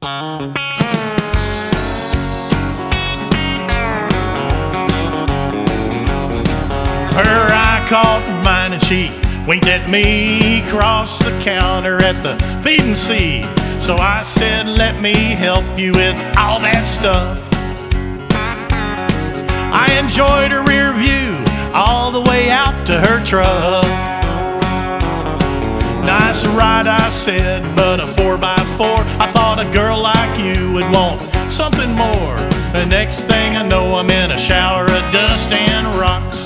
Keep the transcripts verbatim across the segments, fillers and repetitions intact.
Her eye caught mine and she winked at me across the counter at the feed and see. So I said, let me help you with all that stuff. I enjoyed her rear view all the way out to her truck. Nice ride, I said, but a four by four. I thought a girl like you would want something more. The next thing I know, I'm in a shower of dust and rocks.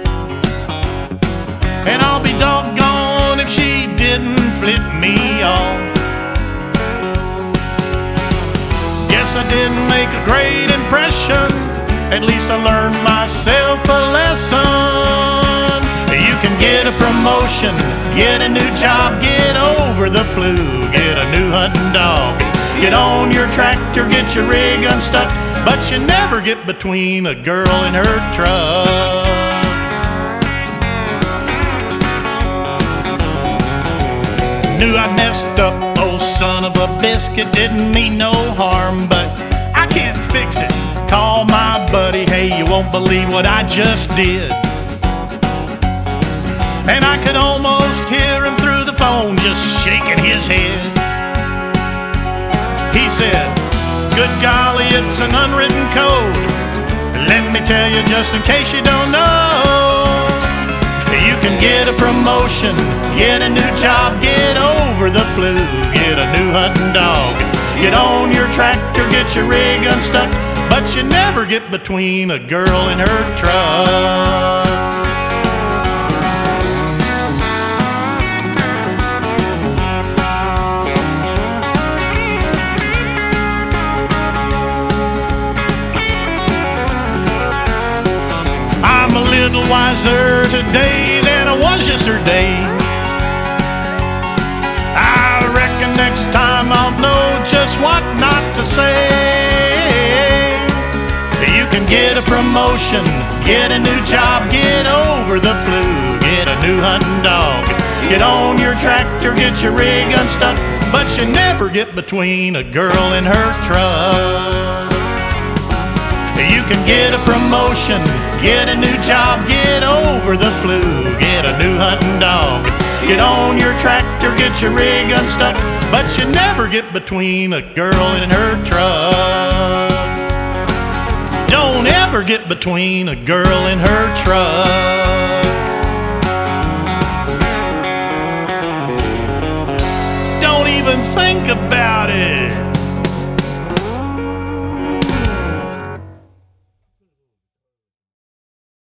And I'll be doggone if she didn't flip me off. Guess I didn't make a great impression. At least I learned myself a lesson. You can get a promotion, get a new job, get over the flu, get a new hunting dog, get on your tractor, get your rig unstuck, but you never get between a girl and her truck. Knew I messed up, oh son of a biscuit, didn't mean no harm, but I can't fix it. Call my buddy, hey, you won't believe what I just did. And I could almost hear him through the phone just shaking his head. He said, good golly, it's an unwritten code. Let me tell you just in case you don't know. You can get a promotion, get a new job, get over the flu, get a new hunting dog, get on your tractor, get your rig unstuck, but you never get between a girl and her truck. I'm a little wiser today than I was yesterday. I reckon next time I'll know just what not to say. You can get a promotion, get a new job, get over the flu, get a new hunting dog, get on your tractor, get your rig unstuck, but you never get between a girl and her truck. You can get a promotion, get a new job, get over the flu, get a new hunting dog, get on your tractor, get your rig unstuck, but you never get between a girl and her truck. Don't ever get between a girl and her truck. Don't even think about it.